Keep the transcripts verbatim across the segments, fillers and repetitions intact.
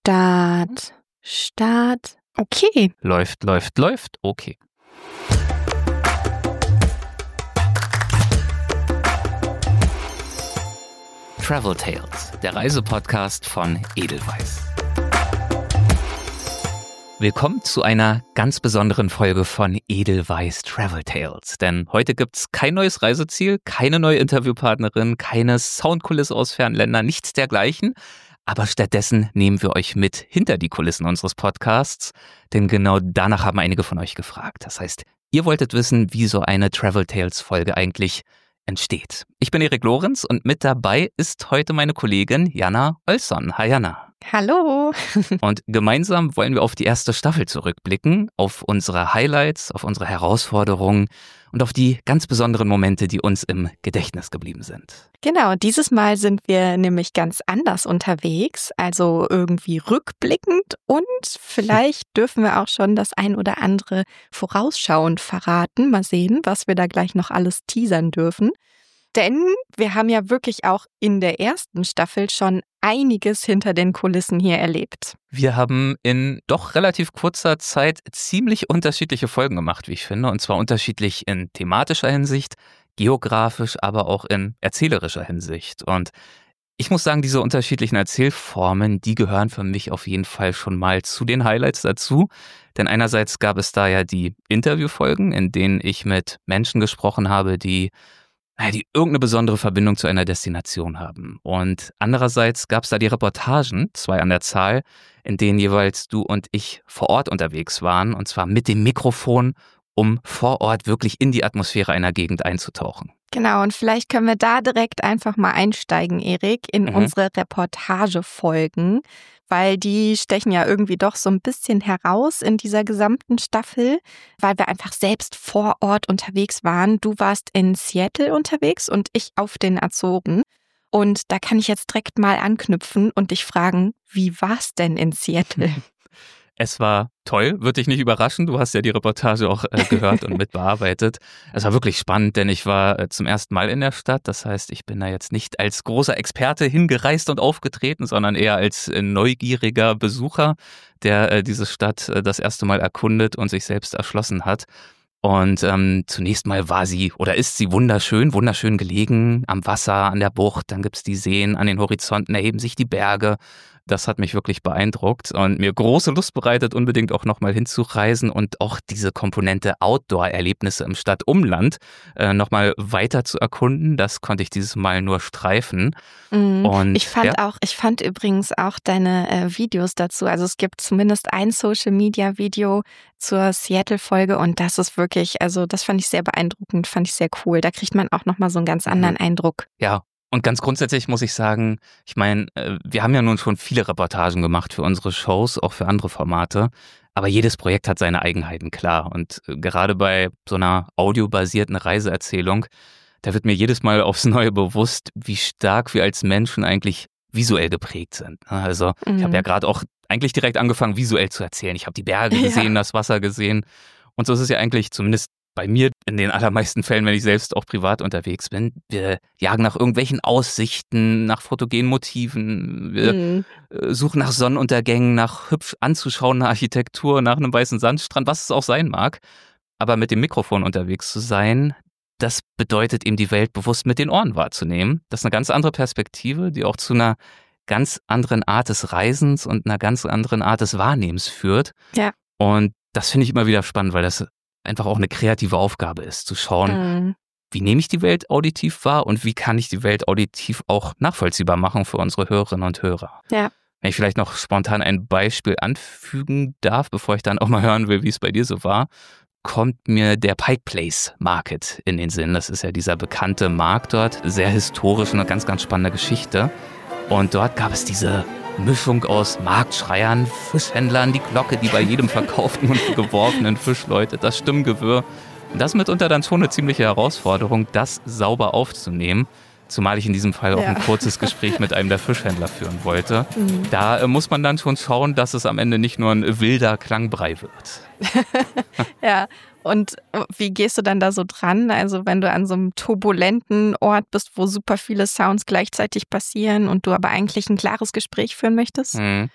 Start, Start. Okay. Läuft, läuft, läuft. Okay. Travel Tales, der Reisepodcast von Edelweiss. Willkommen zu einer ganz besonderen Folge von Edelweiss Travel Tales. Denn heute gibt's kein neues Reiseziel, keine neue Interviewpartnerin, keine Soundkulisse aus fernen Ländern, nichts dergleichen. Aber stattdessen nehmen wir euch mit hinter die Kulissen unseres Podcasts. Denn genau danach haben einige von euch gefragt. Das heißt, ihr wolltet wissen, wie so eine Travel Tales Folge eigentlich entsteht. Ich bin Erik Lorenz und mit dabei ist heute meine Kollegin Jana Olsson. Hi Jana. Hallo. Und gemeinsam wollen wir auf die erste Staffel zurückblicken, auf unsere Highlights, auf unsere Herausforderungen und auf die ganz besonderen Momente, die uns im Gedächtnis geblieben sind. Genau, dieses Mal sind wir nämlich ganz anders unterwegs, also irgendwie rückblickend und vielleicht dürfen wir auch schon das ein oder andere vorausschauend verraten. Mal sehen, was wir da gleich noch alles teasern dürfen. Denn wir haben ja wirklich auch in der ersten Staffel schon einiges hinter den Kulissen hier erlebt. Wir haben in doch relativ kurzer Zeit ziemlich unterschiedliche Folgen gemacht, wie ich finde. Und zwar unterschiedlich in thematischer Hinsicht, geografisch, aber auch in erzählerischer Hinsicht. Und ich muss sagen, diese unterschiedlichen Erzählformen, die gehören für mich auf jeden Fall schon mal zu den Highlights dazu. Denn einerseits gab es da ja die Interviewfolgen, in denen ich mit Menschen gesprochen habe, die die irgendeine besondere Verbindung zu einer Destination haben. Und andererseits gab es da die Reportagen, zwei an der Zahl, in denen jeweils du und ich vor Ort unterwegs waren, und zwar mit dem Mikrofon, um vor Ort wirklich in die Atmosphäre einer Gegend einzutauchen. Genau, und vielleicht können wir da direkt einfach mal einsteigen, Erik, in mhm. unsere Reportagefolgen, weil die stechen ja irgendwie doch so ein bisschen heraus in dieser gesamten Staffel, weil wir einfach selbst vor Ort unterwegs waren. Du warst in Seattle unterwegs und ich auf den Azoren. Und da kann ich jetzt direkt mal anknüpfen und dich fragen, wie war's denn in Seattle? Es war toll, wird dich nicht überraschen. Du hast ja die Reportage auch äh, gehört und mitbearbeitet. Es war wirklich spannend, denn ich war äh, zum ersten Mal in der Stadt. Das heißt, ich bin da jetzt nicht als großer Experte hingereist und aufgetreten, sondern eher als äh, neugieriger Besucher, der äh, diese Stadt äh, das erste Mal erkundet und sich selbst erschlossen hat. Und ähm, zunächst mal war sie oder ist sie wunderschön, wunderschön gelegen am Wasser, an der Bucht. Dann gibt's die Seen, an den Horizonten erheben sich die Berge. Das hat mich wirklich beeindruckt und mir große Lust bereitet, unbedingt auch nochmal hinzureisen und auch diese Komponente Outdoor-Erlebnisse im Stadtumland äh, nochmal weiter zu erkunden. Das konnte ich dieses Mal nur streifen. Mhm. Und, ich fand ja. auch, ich fand übrigens auch deine äh, Videos dazu. Also es gibt zumindest ein Social-Media-Video zur Seattle-Folge und das ist wirklich, also das fand ich sehr beeindruckend, fand ich sehr cool. Da kriegt man auch nochmal so einen ganz anderen mhm. Eindruck. Ja. Und ganz grundsätzlich muss ich sagen, ich meine, wir haben ja nun schon viele Reportagen gemacht für unsere Shows, auch für andere Formate. Aber jedes Projekt hat seine Eigenheiten, klar. Und gerade bei so einer audiobasierten Reiseerzählung, da wird mir jedes Mal aufs Neue bewusst, wie stark wir als Menschen eigentlich visuell geprägt sind. Also mhm. ich habe ja gerade auch eigentlich direkt angefangen, visuell zu erzählen. Ich habe die Berge gesehen, ja. das Wasser gesehen. Und so ist es ja eigentlich zumindest bei mir in den allermeisten Fällen, wenn ich selbst auch privat unterwegs bin. Wir jagen nach irgendwelchen Aussichten, nach fotogenen Motiven. Wir mhm. suchen nach Sonnenuntergängen, nach hübsch anzuschauender Architektur, nach einem weißen Sandstrand, was es auch sein mag. Aber mit dem Mikrofon unterwegs zu sein, das bedeutet eben die Welt bewusst mit den Ohren wahrzunehmen. Das ist eine ganz andere Perspektive, die auch zu einer ganz anderen Art des Reisens und einer ganz anderen Art des Wahrnehmens führt. Ja. Und das finde ich immer wieder spannend, weil das einfach auch eine kreative Aufgabe ist, zu schauen, mhm. wie nehme ich die Welt auditiv wahr und wie kann ich die Welt auditiv auch nachvollziehbar machen für unsere Hörerinnen und Hörer. Ja. Wenn ich vielleicht noch spontan ein Beispiel anfügen darf, bevor ich dann auch mal hören will, wie es bei dir so war, kommt mir der Pike Place Market in den Sinn. Das ist ja dieser bekannte Markt dort, sehr historisch und eine ganz, ganz spannende Geschichte. Und dort gab es diese Mischung aus Marktschreiern, Fischhändlern, die Glocke, die bei jedem verkauften und geworfenen Fisch läutet, das Stimmgewirr. Und das mitunter dann schon eine ziemliche Herausforderung, das sauber aufzunehmen. Zumal ich in diesem Fall auch ja. ein kurzes Gespräch mit einem der Fischhändler führen wollte. Mhm. Da äh, muss man dann schon schauen, dass es am Ende nicht nur ein wilder Klangbrei wird. Ja, und wie gehst du dann da so dran? Also wenn du an so einem turbulenten Ort bist, wo super viele Sounds gleichzeitig passieren und du aber eigentlich ein klares Gespräch führen möchtest? Mhm.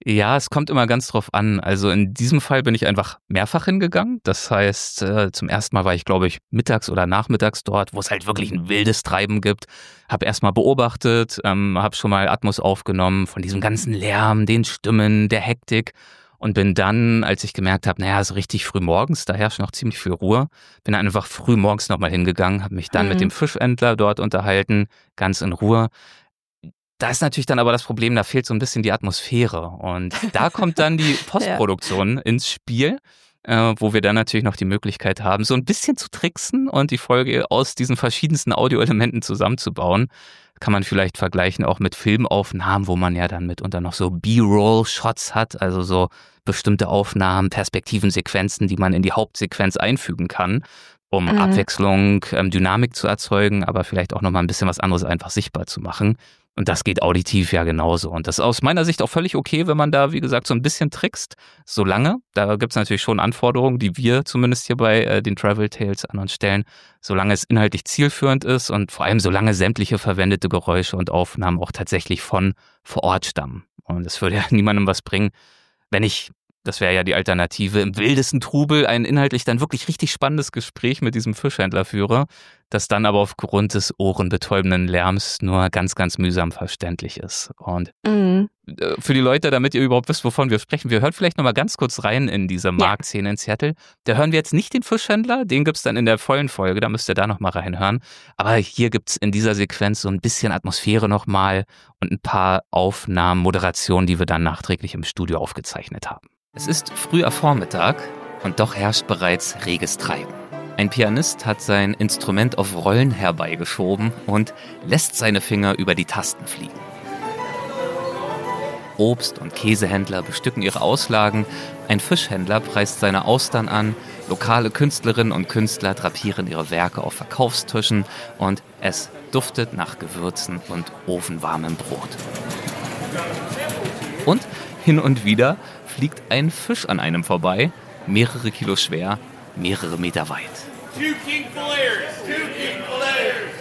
Ja, es kommt immer ganz drauf an. Also in diesem Fall bin ich einfach mehrfach hingegangen. Das heißt, äh, zum ersten Mal war ich, glaube ich, mittags oder nachmittags dort, wo es halt wirklich ein wildes Treiben gibt. Habe erstmal beobachtet, ähm, habe schon mal Atmos aufgenommen von diesem ganzen Lärm, den Stimmen, der Hektik. Und bin dann, als ich gemerkt habe, naja, so richtig früh morgens, da herrscht noch ziemlich viel Ruhe, bin einfach früh morgens nochmal hingegangen, habe mich dann Mhm. mit dem Fischhändler dort unterhalten, ganz in Ruhe. Da ist natürlich dann aber das Problem, da fehlt so ein bisschen die Atmosphäre. Und da kommt dann die Postproduktion ja. ins Spiel, äh, wo wir dann natürlich noch die Möglichkeit haben, so ein bisschen zu tricksen und die Folge aus diesen verschiedensten Audioelementen zusammenzubauen. Kann man vielleicht vergleichen auch mit Filmaufnahmen, wo man ja dann mitunter noch so B-Roll-Shots hat, also so bestimmte Aufnahmen, Perspektiven, Sequenzen, die man in die Hauptsequenz einfügen kann, um mhm. Abwechslung, ähm, Dynamik zu erzeugen, aber vielleicht auch nochmal ein bisschen was anderes einfach sichtbar zu machen. Und das geht auditiv ja genauso. Und das ist aus meiner Sicht auch völlig okay, wenn man da, wie gesagt, so ein bisschen trickst. Solange, da gibt es natürlich schon Anforderungen, die wir zumindest hier bei äh, den Travel Tales an uns stellen, solange es inhaltlich zielführend ist und vor allem solange sämtliche verwendete Geräusche und Aufnahmen auch tatsächlich von vor Ort stammen. Und es würde ja niemandem was bringen, wenn ich, das wäre ja die Alternative, im wildesten Trubel ein inhaltlich dann wirklich richtig spannendes Gespräch mit diesem Fischhändler führe, das dann aber aufgrund des ohrenbetäubenden Lärms nur ganz, ganz mühsam verständlich ist. Und mhm. für die Leute, damit ihr überhaupt wisst, wovon wir sprechen, wir hören vielleicht nochmal ganz kurz rein in diese Marktszene ja. in Seattle. Da hören wir jetzt nicht den Fischhändler, den gibt's dann in der vollen Folge, da müsst ihr da nochmal reinhören. Aber hier gibt's in dieser Sequenz so ein bisschen Atmosphäre nochmal und ein paar Aufnahmen, Moderationen, die wir dann nachträglich im Studio aufgezeichnet haben. Es ist früher Vormittag und doch herrscht bereits reges Treiben. Ein Pianist hat sein Instrument auf Rollen herbeigeschoben und lässt seine Finger über die Tasten fliegen. Obst- und Käsehändler bestücken ihre Auslagen, ein Fischhändler preist seine Austern an, lokale Künstlerinnen und Künstler drapieren ihre Werke auf Verkaufstischen und es duftet nach Gewürzen und ofenwarmem Brot. Und hin und wieder fliegt ein Fisch an einem vorbei, mehrere Kilo schwer, mehrere Meter weit. Two king fillets, two king fillets.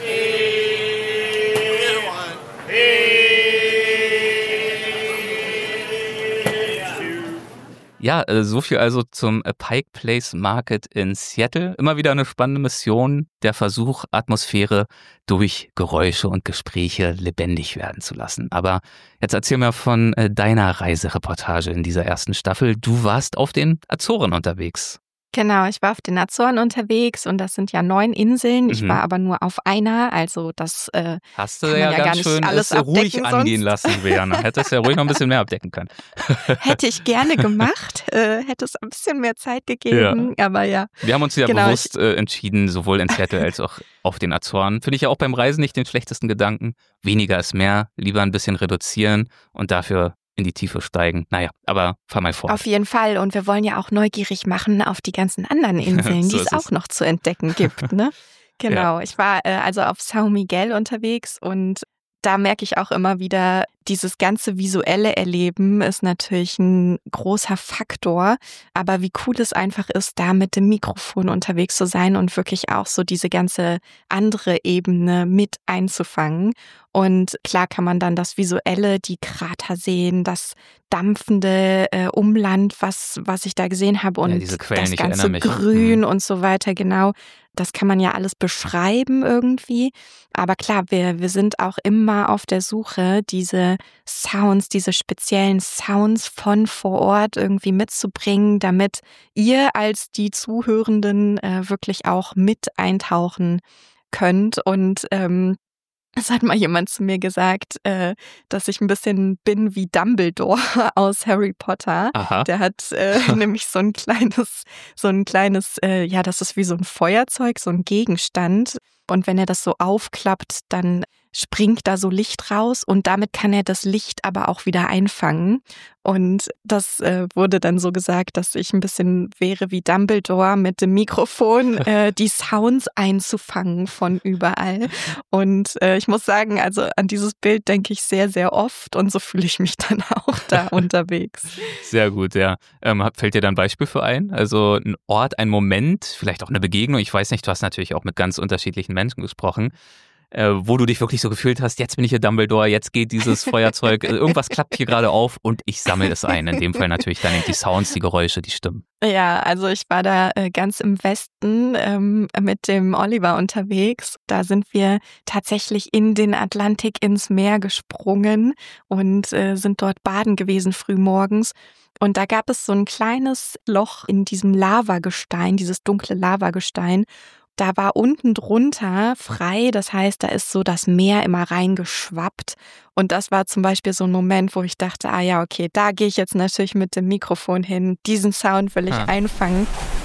Ja, so viel also zum Pike Place Market in Seattle. Immer wieder eine spannende Mission, der Versuch, Atmosphäre durch Geräusche und Gespräche lebendig werden zu lassen. Aber jetzt erzähl mir von deiner Reisereportage in dieser ersten Staffel. Du warst auf den Azoren unterwegs. Genau, ich war auf den Azoren unterwegs und das sind ja neun Inseln. Ich mhm. war aber nur auf einer, also das äh, Hast du kann ja, ja ganz gar nicht schön alles ruhig sonst. angehen lassen, Verena. Hättest ja ruhig noch ein bisschen mehr abdecken können. Hätte ich gerne gemacht, äh, hätte es ein bisschen mehr Zeit gegeben, ja. aber ja. Wir haben uns ja genau, bewusst ich, äh, entschieden, sowohl in Seattle als auch auf den Azoren. Finde ich ja auch beim Reisen nicht den schlechtesten Gedanken. Weniger ist mehr, lieber ein bisschen reduzieren und dafür in die Tiefe steigen. Naja, aber fahr mal vor. Auf jeden Fall. Und wir wollen ja auch neugierig machen auf die ganzen anderen Inseln, so die es auch es. noch zu entdecken gibt. Ne? Genau. Ja. Ich war äh, also auf São Miguel unterwegs und da merke ich auch immer wieder, dieses ganze visuelle Erleben ist natürlich ein großer Faktor, aber wie cool es einfach ist, da mit dem Mikrofon unterwegs zu sein und wirklich auch so diese ganze andere Ebene mit einzufangen. Und klar kann man dann das Visuelle, die Krater sehen, das dampfende äh, Umland, was was ich da gesehen habe und ja, diese Quellen, das ganze Grün mhm. und so weiter, genau. Das kann man ja alles beschreiben irgendwie. Aber klar, wir, wir sind auch immer auf der Suche, diese Sounds, diese speziellen Sounds von vor Ort irgendwie mitzubringen, damit ihr als die Zuhörenden äh, wirklich auch mit eintauchen könnt. Und ähm, es hat mal jemand zu mir gesagt, äh, dass ich ein bisschen bin wie Dumbledore aus Harry Potter. Aha. Der hat äh, nämlich so ein kleines, so ein kleines, äh, ja, das ist wie so ein Feuerzeug, so ein Gegenstand. Und wenn er das so aufklappt, dann springt da so Licht raus und damit kann er das Licht aber auch wieder einfangen. Und das äh, wurde dann so gesagt, dass ich ein bisschen wäre wie Dumbledore mit dem Mikrofon, äh, die Sounds einzufangen von überall. Und äh, ich muss sagen, also an dieses Bild denke ich sehr, sehr oft und so fühle ich mich dann auch da unterwegs. Sehr gut, ja. Ähm, fällt dir da ein Beispiel für ein? Also ein Ort, ein Moment, vielleicht auch eine Begegnung. Ich weiß nicht, du hast natürlich auch mit ganz unterschiedlichen Menschen gesprochen. äh, wo du dich wirklich so gefühlt hast, jetzt bin ich hier Dumbledore, jetzt geht dieses Feuerzeug, irgendwas klappt hier gerade auf und ich sammle es ein. In dem Fall natürlich dann eben die Sounds, die Geräusche, die Stimmen. Ja, also ich war da äh, ganz im Westen ähm, mit dem Oliver unterwegs. Da sind wir tatsächlich in den Atlantik ins Meer gesprungen und äh, sind dort baden gewesen frühmorgens. Und da gab es so ein kleines Loch in diesem Lavagestein, dieses dunkle Lavagestein. Da war unten drunter frei, das heißt, da ist so das Meer immer reingeschwappt. Und das war zum Beispiel so ein Moment, wo ich dachte, ah ja, okay, da gehe ich jetzt natürlich mit dem Mikrofon hin. Diesen Sound will ich ah. einfangen.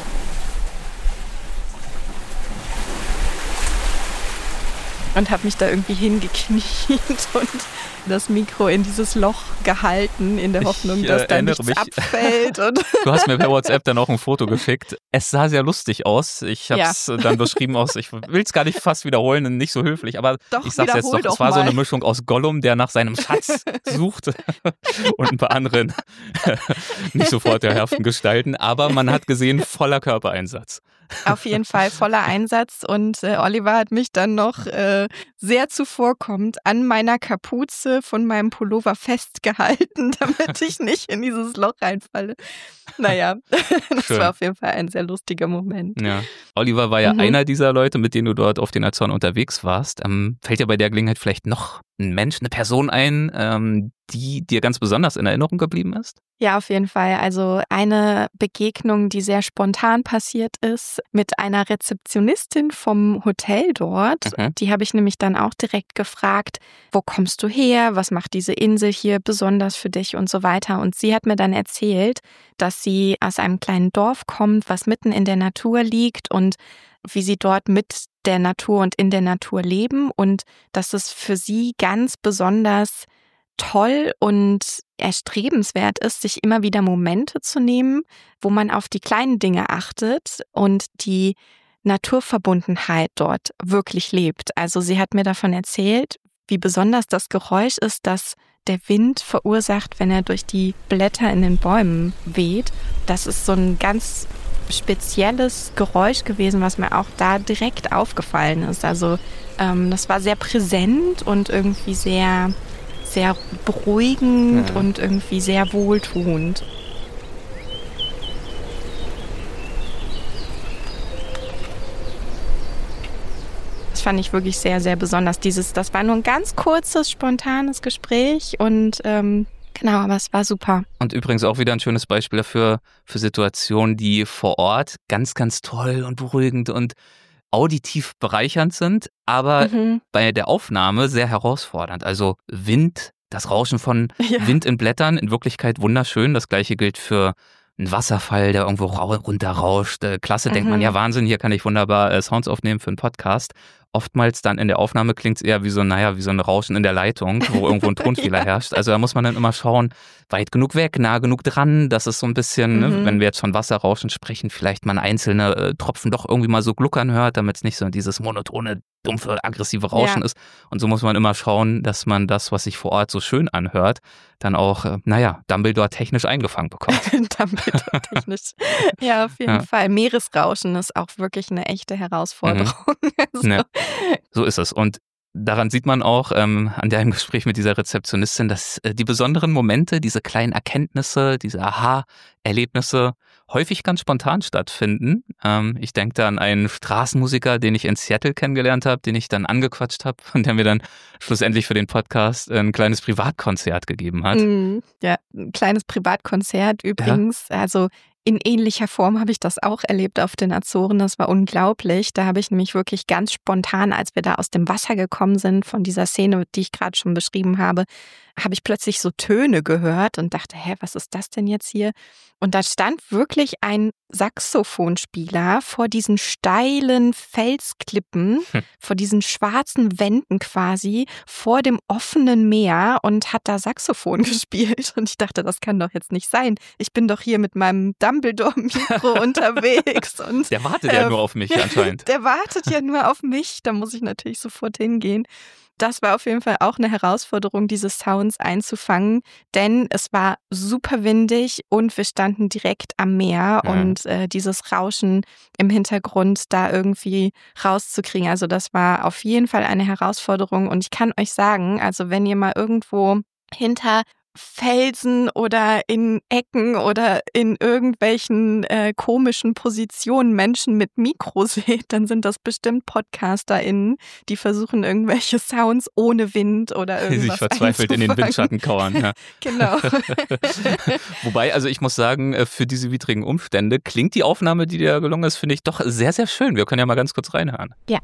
Und habe mich da irgendwie hingekniet und das Mikro in dieses Loch gehalten, in der Hoffnung, ich, äh, dass da nichts mich. abfällt. Und du hast mir per WhatsApp dann auch ein Foto geschickt. Es sah sehr lustig aus. Ich habe es ja. dann beschrieben aus, ich will es gar nicht fast wiederholen, nicht so höflich, aber doch, ich sag's jetzt doch, doch es war mal. so eine Mischung aus Gollum, der nach seinem Schatz sucht und ein paar anderen nicht so vorteilhaften Gestalten, aber man hat gesehen, voller Körpereinsatz. Auf jeden Fall voller Einsatz und äh, Oliver hat mich dann noch äh, sehr zuvorkommend an meiner Kapuze von meinem Pullover festgehalten, damit ich nicht in dieses Loch reinfalle. Naja, das Schön. war auf jeden Fall ein sehr lustiger Moment. Ja. Oliver war ja mhm. einer dieser Leute, mit denen du dort auf den Azoren unterwegs warst. Ähm, fällt dir bei der Gelegenheit vielleicht noch ein Mensch, eine Person ein, ähm, die dir ganz besonders in Erinnerung geblieben ist? Ja, auf jeden Fall. Also eine Begegnung, die sehr spontan passiert ist, mit einer Rezeptionistin vom Hotel dort. Mhm. Die habe ich nämlich dann auch direkt gefragt, wo kommst du her? Was macht diese Insel hier besonders für dich und so weiter? Und sie hat mir dann erzählt, dass sie aus einem kleinen Dorf kommt, was mitten in der Natur liegt und wie sie dort mit der Natur und in der Natur leben und dass es für sie ganz besonders toll und erstrebenswert ist, sich immer wieder Momente zu nehmen, wo man auf die kleinen Dinge achtet und die Naturverbundenheit dort wirklich lebt. Also sie hat mir davon erzählt, wie besonders das Geräusch ist, das der Wind verursacht, wenn er durch die Blätter in den Bäumen weht. Das ist so ein ganz spezielles Geräusch gewesen, was mir auch da direkt aufgefallen ist. Also ähm, das war sehr präsent und irgendwie sehr, sehr beruhigend ja. und irgendwie sehr wohltuend. Das fand ich wirklich sehr, sehr besonders. Dieses, das war nur ein ganz kurzes, spontanes Gespräch und ähm, genau, aber es war super. Und übrigens auch wieder ein schönes Beispiel dafür, für Situationen, die vor Ort ganz, ganz toll und beruhigend und auditiv bereichernd sind, aber mhm. bei der Aufnahme sehr herausfordernd. Also Wind, das Rauschen von ja. Wind in Blättern, in Wirklichkeit wunderschön. Das gleiche gilt für einen Wasserfall, der irgendwo runterrauscht. Klasse, mhm. denkt man, ja Wahnsinn, hier kann ich wunderbar Sounds aufnehmen für einen Podcast. Oftmals dann in der Aufnahme klingt es eher wie so, naja, wie so ein Rauschen in der Leitung, wo irgendwo ein Tonfehler ja. herrscht. Also da muss man dann immer schauen, weit genug weg, nah genug dran. Das ist so ein bisschen, mhm. ne, wenn wir jetzt von Wasserrauschen sprechen, vielleicht man einzelne äh, Tropfen doch irgendwie mal so gluckern hört, damit es nicht so dieses monotone, dumpfe, aggressive Rauschen ja. ist. Und so muss man immer schauen, dass man das, was sich vor Ort so schön anhört, dann auch, äh, naja, Dumbledore-technisch eingefangen bekommt. Dumbledore-technisch. Ja, auf jeden ja. Fall. Meeresrauschen ist auch wirklich eine echte Herausforderung. Mhm. Also. Ne. So ist es. Und daran sieht man auch ähm, an deinem Gespräch mit dieser Rezeptionistin, dass äh, die besonderen Momente, diese kleinen Erkenntnisse, diese Aha-Erlebnisse häufig ganz spontan stattfinden. Ähm, ich denke da an einen Straßenmusiker, den ich in Seattle kennengelernt habe, den ich dann angequatscht habe und der mir dann schlussendlich für den Podcast ein kleines Privatkonzert gegeben hat. Mm, ja, ein kleines Privatkonzert übrigens. Ja. Also in ähnlicher Form habe ich das auch erlebt auf den Azoren. Das war unglaublich. Da habe ich nämlich wirklich ganz spontan, als wir da aus dem Wasser gekommen sind, von dieser Szene, die ich gerade schon beschrieben habe, habe ich plötzlich so Töne gehört und dachte, hä, was ist das denn jetzt hier? Und da stand wirklich ein Saxophonspieler vor diesen steilen Felsklippen, hm. vor diesen schwarzen Wänden quasi, vor dem offenen Meer und hat da Saxophon gespielt. Und ich dachte, das kann doch jetzt nicht sein. Ich bin doch hier mit meinem Dumbledore-Mikro unterwegs. Und, der wartet ja äh, nur auf mich anscheinend. Der wartet ja nur auf mich. Da muss ich natürlich sofort hingehen. Das war auf jeden Fall auch eine Herausforderung, diese Sounds einzufangen, denn es war super windig und wir standen direkt am Meer Ja. und äh, dieses Rauschen im Hintergrund da irgendwie rauszukriegen. Also das war auf jeden Fall eine Herausforderung und ich kann euch sagen, also wenn ihr mal irgendwo hinter Felsen oder in Ecken oder in irgendwelchen äh, komischen Positionen Menschen mit Mikro seht, dann sind das bestimmt PodcasterInnen, die versuchen irgendwelche Sounds ohne Wind oder irgendwas Die sich verzweifelt in den einzufangen. Windschatten kauern. Ja. Genau. Wobei, also ich muss sagen, für diese widrigen Umstände klingt die Aufnahme, die dir gelungen ist, finde ich doch sehr, sehr schön. Wir können ja mal ganz kurz reinhören. Ja.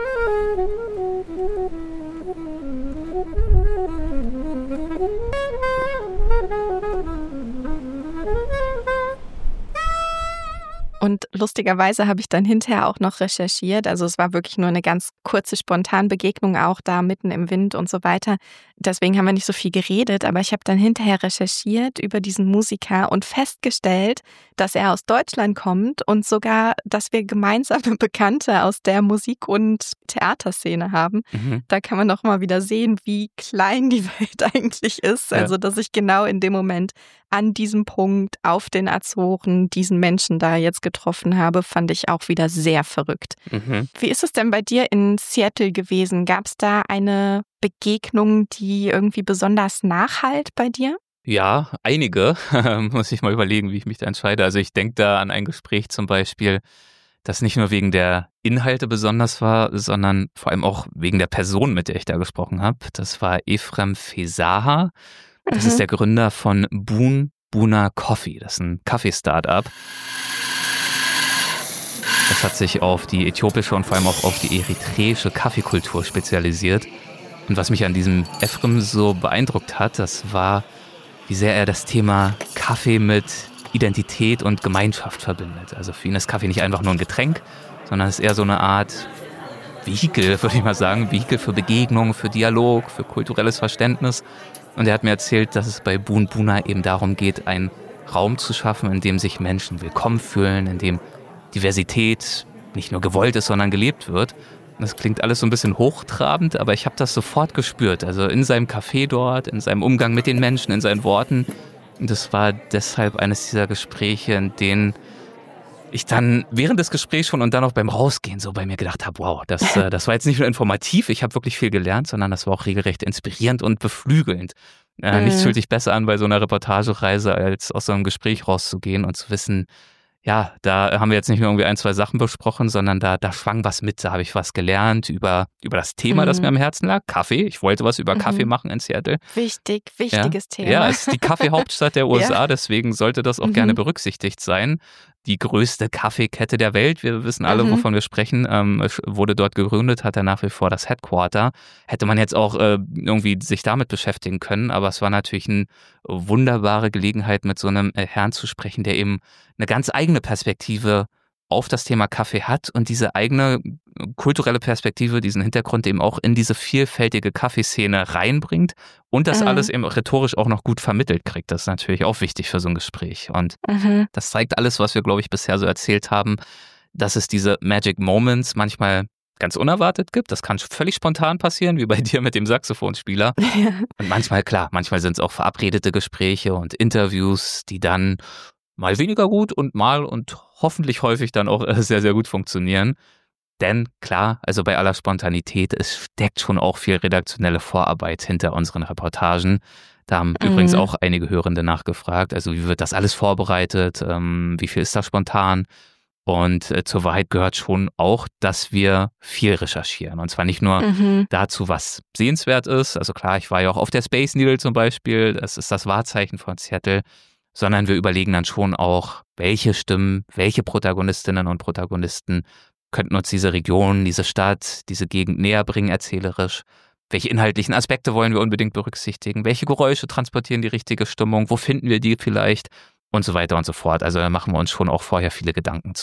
Und lustigerweise habe ich dann hinterher auch noch recherchiert. Also es war wirklich nur eine ganz kurze Spontanbegegnung auch da mitten im Wind und so weiter. Deswegen haben wir nicht so viel geredet, aber ich habe dann hinterher recherchiert über diesen Musiker und festgestellt, dass er aus Deutschland kommt und sogar, dass wir gemeinsame Bekannte aus der Musik- und Theaterszene haben. Mhm. Da kann man noch mal wieder sehen, wie klein die Welt eigentlich ist. Ja. Also dass ich genau in dem Moment an diesem Punkt auf den Azoren diesen Menschen da jetzt getroffen habe, fand ich auch wieder sehr verrückt. Mhm. Wie ist es denn bei dir in Seattle gewesen? Gab es da eine Begegnung, die irgendwie besonders nachhalt bei dir? Ja, einige. Muss ich mal überlegen, wie ich mich da entscheide. Also ich denke da an ein Gespräch zum Beispiel, das nicht nur wegen der Inhalte besonders war, sondern vor allem auch wegen der Person, mit der ich da gesprochen habe. Das war Efrem Fesaha. Das Mhm. ist der Gründer von Boon Boona Coffee. Das ist ein Kaffee-Startup. Das hat sich auf die äthiopische und vor allem auch auf die eritreische Kaffeekultur spezialisiert. Und was mich an diesem Efrem so beeindruckt hat, das war, wie sehr er das Thema Kaffee mit Identität und Gemeinschaft verbindet. Also für ihn ist Kaffee nicht einfach nur ein Getränk, sondern es ist eher so eine Art Vehikel, würde ich mal sagen, Vehikel für Begegnung, für Dialog, für kulturelles Verständnis. Und er hat mir erzählt, dass es bei Boon Boona eben darum geht, einen Raum zu schaffen, in dem sich Menschen willkommen fühlen, in dem Diversität nicht nur gewollt ist, sondern gelebt wird. Das klingt alles so ein bisschen hochtrabend, aber ich habe das sofort gespürt. Also in seinem Café dort, in seinem Umgang mit den Menschen, in seinen Worten. Und das war deshalb eines dieser Gespräche, in denen ich dann während des Gesprächs schon und dann auch beim Rausgehen so bei mir gedacht habe, wow, das, äh, das war jetzt nicht nur informativ, ich habe wirklich viel gelernt, sondern das war auch regelrecht inspirierend und beflügelnd. Äh, Mhm. Nichts fühlt sich besser an bei so einer Reportagereise, als aus so einem Gespräch rauszugehen und zu wissen, ja, da haben wir jetzt nicht nur irgendwie ein, zwei Sachen besprochen, sondern da, da schwang was mit, da habe ich was gelernt über, über das Thema, das Mhm. mir am Herzen lag, Kaffee. Ich wollte was über Mhm. Kaffee machen in Seattle. Wichtig, wichtiges Ja. Thema. Ja, es ist die Kaffeehauptstadt der U S A, Ja. deswegen sollte das auch Mhm. gerne berücksichtigt sein. Die größte Kaffeekette der Welt, wir wissen alle, Mhm. wovon wir sprechen, ähm, es wurde dort gegründet, hat er nach wie vor das Headquarter. Hätte man jetzt auch äh, irgendwie sich damit beschäftigen können, aber es war natürlich eine wunderbare Gelegenheit, mit so einem äh, Herrn zu sprechen, der eben eine ganz eigene Perspektive auf das Thema Kaffee hat und diese eigene kulturelle Perspektive, diesen Hintergrund eben auch in diese vielfältige Kaffeeszene reinbringt und das Mhm. alles eben rhetorisch auch noch gut vermittelt kriegt. Das ist natürlich auch wichtig für so ein Gespräch. Und Mhm. das zeigt alles, was wir, glaube ich, bisher so erzählt haben, dass es diese Magic Moments manchmal ganz unerwartet gibt. Das kann völlig spontan passieren, wie bei dir mit dem Saxophonspieler. Ja. Und manchmal, klar, manchmal sind es auch verabredete Gespräche und Interviews, die dann mal weniger gut und mal und hoffentlich häufig dann auch äh, sehr, sehr gut funktionieren. Denn klar, also bei aller Spontanität, es steckt schon auch viel redaktionelle Vorarbeit hinter unseren Reportagen. Da haben Mhm. übrigens auch einige Hörende nachgefragt. Also wie wird das alles vorbereitet? Ähm, wie viel ist da spontan? Und äh, zur Wahrheit gehört schon auch, dass wir viel recherchieren. Und zwar nicht nur Mhm. dazu, was sehenswert ist. Also klar, ich war ja auch auf der Space Needle zum Beispiel. Das ist das Wahrzeichen von Seattle. Sondern wir überlegen dann schon auch, welche Stimmen, welche Protagonistinnen und Protagonisten könnten uns diese Region, diese Stadt, diese Gegend näher bringen erzählerisch. Welche inhaltlichen Aspekte wollen wir unbedingt berücksichtigen? Welche Geräusche transportieren die richtige Stimmung? Wo finden wir die vielleicht? Und so weiter und so fort. Also da machen wir uns schon auch vorher viele Gedanken zu.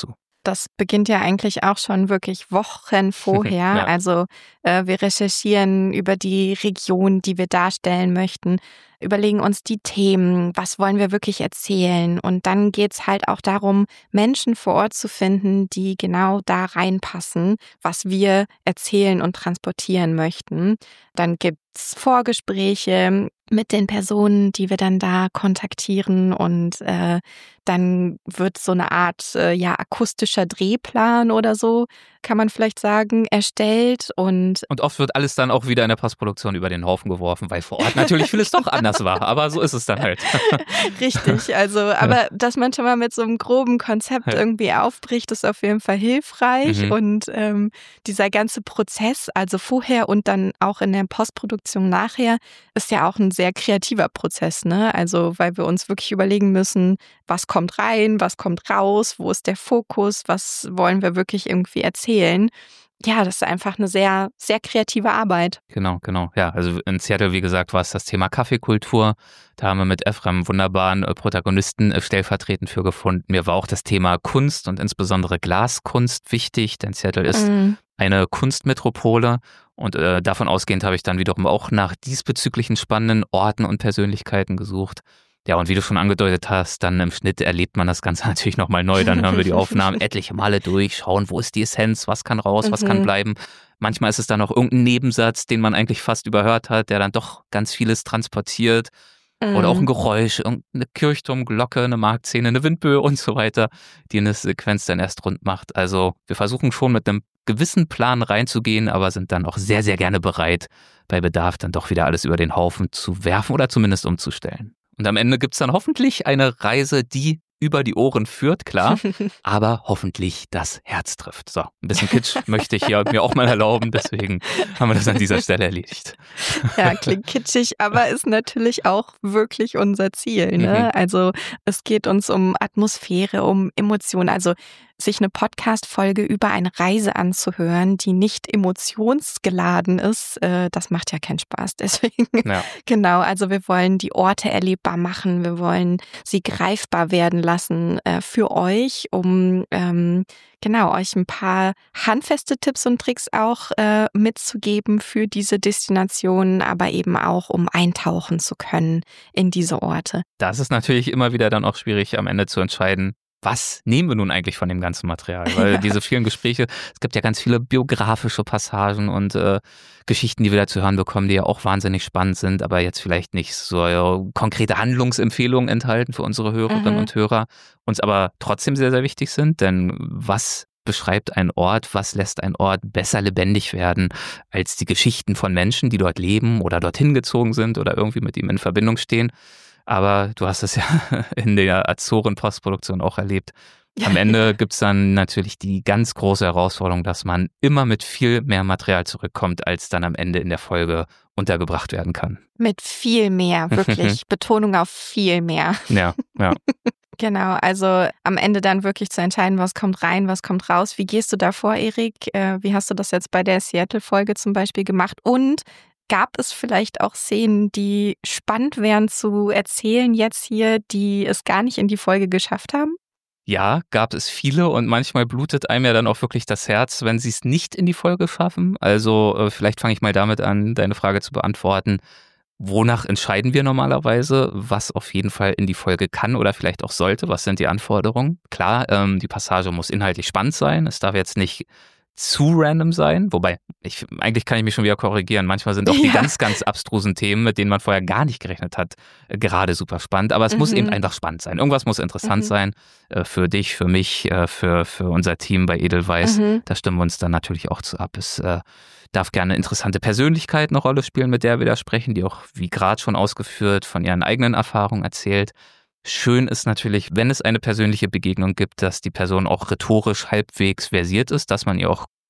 Das beginnt ja eigentlich auch schon wirklich Wochen vorher. Ja. Also äh, wir recherchieren über die Region, die wir darstellen möchten, überlegen uns die Themen, was wollen wir wirklich erzählen. Und dann geht's halt auch darum, Menschen vor Ort zu finden, die genau da reinpassen, was wir erzählen und transportieren möchten. Dann gibt's Vorgespräche mit den Personen, die wir dann da kontaktieren, und äh, dann wird so eine Art äh, ja akustischer Drehplan oder so, kann man vielleicht sagen, erstellt. Und Und oft wird alles dann auch wieder in der Postproduktion über den Haufen geworfen, weil vor Ort natürlich vieles doch anders war. Aber so ist es dann halt. Richtig, also, aber dass man schon mal mit so einem groben Konzept Ja. irgendwie aufbricht, ist auf jeden Fall hilfreich. Mhm. Und ähm, dieser ganze Prozess, also vorher und dann auch in der Postproduktion nachher, ist ja auch ein sehr kreativer Prozess, ne? Also, weil wir uns wirklich überlegen müssen, was kommt rein, was kommt raus, wo ist der Fokus, was wollen wir wirklich irgendwie erzählen. Ja, das ist einfach eine sehr, sehr kreative Arbeit. Genau, genau. Ja, also in Seattle, wie gesagt, war es das Thema Kaffeekultur. Da haben wir mit Ephraim einen wunderbaren äh, Protagonisten äh, stellvertretend für gefunden. Mir war auch das Thema Kunst und insbesondere Glaskunst wichtig, denn Seattle ist Mhm. eine Kunstmetropole. Und äh, davon ausgehend habe ich dann wiederum auch nach diesbezüglichen spannenden Orten und Persönlichkeiten gesucht. Ja, und wie du schon angedeutet hast, dann im Schnitt erlebt man das Ganze natürlich nochmal neu. Dann hören wir die Aufnahmen etliche Male durch, schauen, wo ist die Essenz, was kann raus, was kann Mhm. bleiben. Manchmal ist es dann auch irgendein Nebensatz, den man eigentlich fast überhört hat, der dann doch ganz vieles transportiert. Oder auch ein Mhm. Geräusch, irgendeine Kirchturmglocke, eine Marktszene, eine Windböe und so weiter, die eine Sequenz dann erst rund macht. Also wir versuchen schon mit einem gewissen Plan reinzugehen, aber sind dann auch sehr, sehr gerne bereit, bei Bedarf dann doch wieder alles über den Haufen zu werfen oder zumindest umzustellen. Und am Ende gibt's dann hoffentlich eine Reise, die über die Ohren führt, klar, aber hoffentlich das Herz trifft. So, ein bisschen Kitsch möchte ich hier mir auch mal erlauben, deswegen haben wir das an dieser Stelle erledigt. Ja, klingt kitschig, aber ist natürlich auch wirklich unser Ziel, ne? Mhm. Also es geht uns um Atmosphäre, um Emotionen. Also sich eine Podcast-Folge über eine Reise anzuhören, die nicht emotionsgeladen ist, äh, das macht ja keinen Spaß. Deswegen, Ja. genau, also wir wollen die Orte erlebbar machen, wir wollen sie greifbar werden lassen äh, für euch, um ähm, genau euch ein paar handfeste Tipps und Tricks auch äh, mitzugeben für diese Destinationen, aber eben auch, um eintauchen zu können in diese Orte. Das ist natürlich immer wieder dann auch schwierig, am Ende zu entscheiden, was nehmen wir nun eigentlich von dem ganzen Material? Weil Ja. diese vielen Gespräche, es gibt ja ganz viele biografische Passagen und äh, Geschichten, die wir da zu hören bekommen, die ja auch wahnsinnig spannend sind, aber jetzt vielleicht nicht so äh, konkrete Handlungsempfehlungen enthalten für unsere Hörerinnen Mhm. und Hörer, uns aber trotzdem sehr, sehr wichtig sind, denn was beschreibt ein Ort, was lässt ein Ort besser lebendig werden als die Geschichten von Menschen, die dort leben oder dorthin gezogen sind oder irgendwie mit ihm in Verbindung stehen. Aber du hast es ja in der Azoren-Postproduktion auch erlebt. Am Ende gibt's dann natürlich die ganz große Herausforderung, dass man immer mit viel mehr Material zurückkommt, als dann am Ende in der Folge untergebracht werden kann. Mit viel mehr, wirklich. Betonung auf viel mehr. Ja, ja. Genau, also am Ende dann wirklich zu entscheiden, was kommt rein, was kommt raus. Wie gehst du da vor, Erik? Äh, wie hast du das jetzt bei der Seattle-Folge zum Beispiel gemacht? Und gab es vielleicht auch Szenen, die spannend wären zu erzählen jetzt hier, die es gar nicht in die Folge geschafft haben? Ja, gab es viele und manchmal blutet einem ja dann auch wirklich das Herz, wenn sie es nicht in die Folge schaffen. Also äh, vielleicht fange ich mal damit an, deine Frage zu beantworten. Wonach entscheiden wir normalerweise, was auf jeden Fall in die Folge kann oder vielleicht auch sollte? Was sind die Anforderungen? Klar, ähm, die Passage muss inhaltlich spannend sein. Es darf jetzt nicht zu random sein. Wobei, ich, eigentlich kann ich mich schon wieder korrigieren. Manchmal sind auch die Ja. ganz, ganz abstrusen Themen, mit denen man vorher gar nicht gerechnet hat, äh, gerade super spannend. Aber es muss Mhm. eben einfach spannend sein. Irgendwas muss interessant Mhm. sein äh, für dich, für mich, äh, für, für unser Team bei Edelweiss. Mhm. Da stimmen wir uns dann natürlich auch zu ab. Es äh, darf gerne interessante Persönlichkeit eine Rolle spielen, mit der wir da sprechen, die auch, wie gerade schon ausgeführt, von ihren eigenen Erfahrungen erzählt. Schön ist natürlich, wenn es eine persönliche Begegnung gibt, dass die Person auch rhetorisch halbwegs versiert ist, dass man ihr auch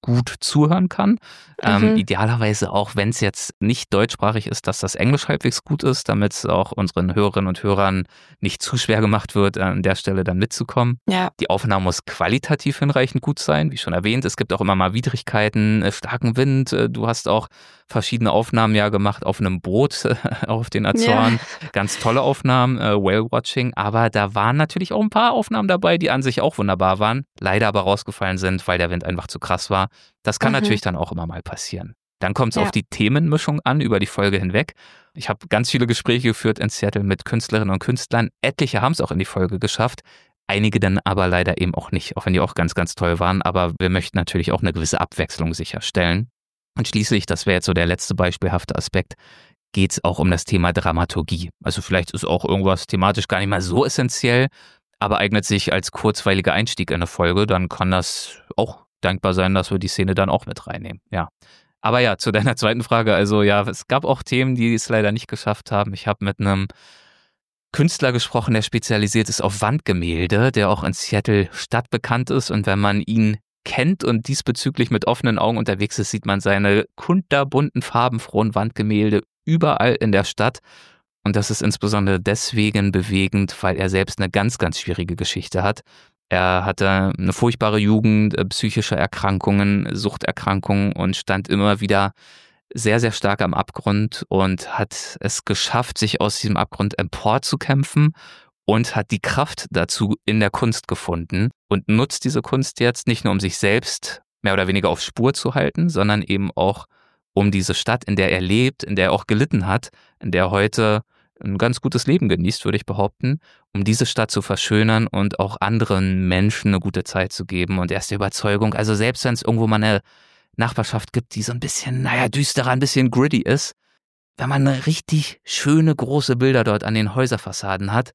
gut zuhören kann. Ähm, Mhm. idealerweise auch, wenn es jetzt nicht deutschsprachig ist, dass das Englisch halbwegs gut ist, damit es auch unseren Hörerinnen und Hörern nicht zu schwer gemacht wird, an der Stelle dann mitzukommen. Ja. Die Aufnahme muss qualitativ hinreichend gut sein, wie schon erwähnt. Es gibt auch immer mal Widrigkeiten, äh, starken Wind. Äh, du hast auch verschiedene Aufnahmen ja gemacht auf einem Boot äh, auf den Azoren. Ja. Ganz tolle Aufnahmen, äh, Whale-Watching. Aber da waren natürlich auch ein paar Aufnahmen dabei, die an sich auch wunderbar waren, leider aber rausgefallen sind, weil der Wind einfach zu krass war. Das kann Mhm. natürlich dann auch immer mal passieren. Dann kommt es Ja. auf die Themenmischung an über die Folge hinweg. Ich habe ganz viele Gespräche geführt in Seattle mit Künstlerinnen und Künstlern. Etliche haben es auch in die Folge geschafft. Einige dann aber leider eben auch nicht, auch wenn die auch ganz, ganz toll waren. Aber wir möchten natürlich auch eine gewisse Abwechslung sicherstellen. Und schließlich, das wäre jetzt so der letzte beispielhafte Aspekt, geht es auch um das Thema Dramaturgie. Also vielleicht ist auch irgendwas thematisch gar nicht mal so essentiell, aber eignet sich als kurzweiliger Einstieg in eine Folge, dann kann das auch dankbar sein, dass wir die Szene dann auch mit reinnehmen. Ja. Aber ja, zu deiner zweiten Frage, also ja, es gab auch Themen, die es leider nicht geschafft haben. Ich habe mit einem Künstler gesprochen, der spezialisiert ist auf Wandgemälde, der auch in Seattle stadtbekannt ist, und wenn man ihn kennt und diesbezüglich mit offenen Augen unterwegs ist, sieht man seine kunterbunten, farbenfrohen Wandgemälde überall in der Stadt. Und das ist insbesondere deswegen bewegend, weil er selbst eine ganz, ganz schwierige Geschichte hat. Er hatte eine furchtbare Jugend, psychische Erkrankungen, Suchterkrankungen und stand immer wieder sehr, sehr stark am Abgrund und hat es geschafft, sich aus diesem Abgrund emporzukämpfen und hat die Kraft dazu in der Kunst gefunden und nutzt diese Kunst jetzt nicht nur, um sich selbst mehr oder weniger auf Spur zu halten, sondern eben auch um diese Stadt, in der er lebt, in der er auch gelitten hat, in der er heute ein ganz gutes Leben genießt, würde ich behaupten, um diese Stadt zu verschönern und auch anderen Menschen eine gute Zeit zu geben. Und er ist der Überzeugung, also selbst wenn es irgendwo mal eine Nachbarschaft gibt, die so ein bisschen, naja, düsterer, ein bisschen gritty ist, wenn man richtig schöne, große Bilder dort an den Häuserfassaden hat,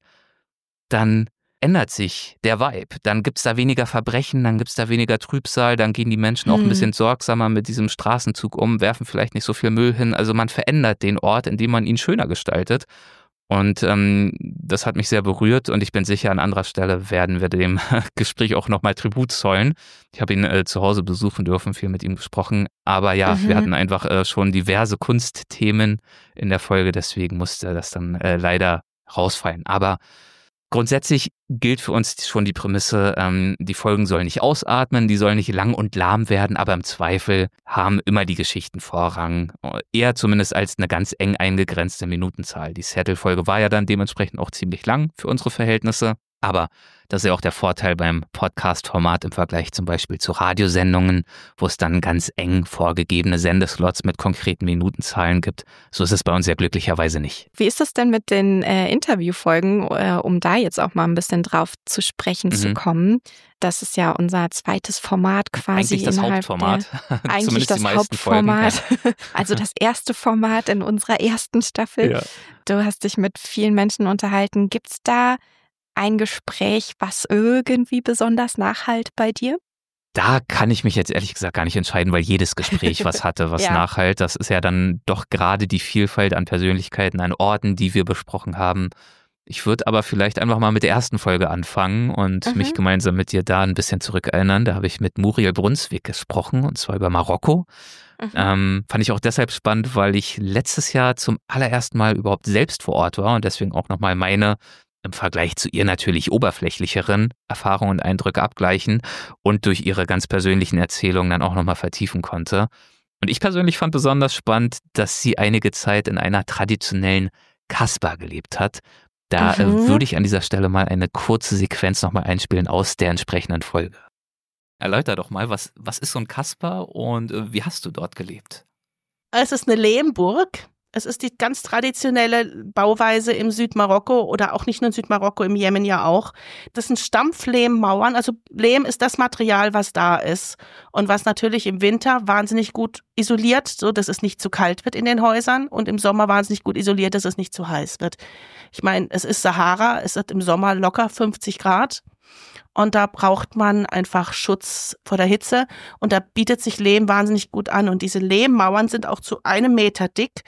dann ändert sich der Vibe. Dann gibt es da weniger Verbrechen, dann gibt es da weniger Trübsal, dann gehen die Menschen auch ein bisschen sorgsamer mit diesem Straßenzug um, werfen vielleicht nicht so viel Müll hin. Also man verändert den Ort, indem man ihn schöner gestaltet. Und ähm, das hat mich sehr berührt und ich bin sicher, an anderer Stelle werden wir dem Gespräch auch nochmal Tribut zollen. Ich habe ihn äh, zu Hause besuchen dürfen, viel mit ihm gesprochen. Aber ja, mhm. wir hatten einfach äh, schon diverse Kunstthemen in der Folge, deswegen musste das dann äh, leider rausfallen. Aber grundsätzlich gilt für uns schon die Prämisse, ähm, die Folgen sollen nicht ausatmen, die sollen nicht lang und lahm werden, aber im Zweifel haben immer die Geschichten Vorrang. Eher zumindest als eine ganz eng eingegrenzte Minutenzahl. Die Seattle-Folge war ja dann dementsprechend auch ziemlich lang für unsere Verhältnisse. Aber das ist ja auch der Vorteil beim Podcast-Format im Vergleich zum Beispiel zu Radiosendungen, wo es dann ganz eng vorgegebene Sendeslots mit konkreten Minutenzahlen gibt. So ist es bei uns ja glücklicherweise nicht. Wie ist das denn mit den äh, Interviewfolgen, äh, um da jetzt auch mal ein bisschen drauf zu sprechen mhm. zu kommen? Das ist ja unser zweites Format quasi. Eigentlich das Hauptformat. Der, eigentlich das Hauptformat. Folgen, ja. Also das erste Format in unserer ersten Staffel. Ja. Du hast dich mit vielen Menschen unterhalten. Gibt es da ein Gespräch, was irgendwie besonders nachhalt bei dir? Da kann ich mich jetzt ehrlich gesagt gar nicht entscheiden, weil jedes Gespräch was hatte, was ja. nachhalt. Das ist ja dann doch gerade die Vielfalt an Persönlichkeiten, an Orten, die wir besprochen haben. Ich würde aber vielleicht einfach mal mit der ersten Folge anfangen und mhm. mich gemeinsam mit dir da ein bisschen zurückerinnern. Da habe ich mit Muriel Brunswick gesprochen, und zwar über Marokko. Mhm. Ähm, fand ich auch deshalb spannend, weil ich letztes Jahr zum allerersten Mal überhaupt selbst vor Ort war und deswegen auch nochmal meine im Vergleich zu ihr natürlich oberflächlicheren Erfahrungen und Eindrücke abgleichen und durch ihre ganz persönlichen Erzählungen dann auch nochmal vertiefen konnte. Und ich persönlich fand besonders spannend, dass sie einige Zeit in einer traditionellen Kasbah gelebt hat. Da mhm. äh, würde ich an dieser Stelle mal eine kurze Sequenz nochmal einspielen aus der entsprechenden Folge. Erläuter doch mal, was, was ist so ein Kasbah und äh, wie hast du dort gelebt? Es ist eine Lehmburg. Es ist die ganz traditionelle Bauweise im Südmarokko oder auch nicht nur in Südmarokko, im Jemen ja auch. Das sind Stampflehmmauern. Also Lehm ist das Material, was da ist und was natürlich im Winter wahnsinnig gut isoliert, so dass es nicht zu kalt wird in den Häusern, und im Sommer wahnsinnig gut isoliert, dass es nicht zu heiß wird. Ich meine, es ist Sahara, es hat im Sommer locker fünfzig Grad. Und da braucht man einfach Schutz vor der Hitze. Und da bietet sich Lehm wahnsinnig gut an. Und diese Lehmmauern sind auch zu einem Meter dick.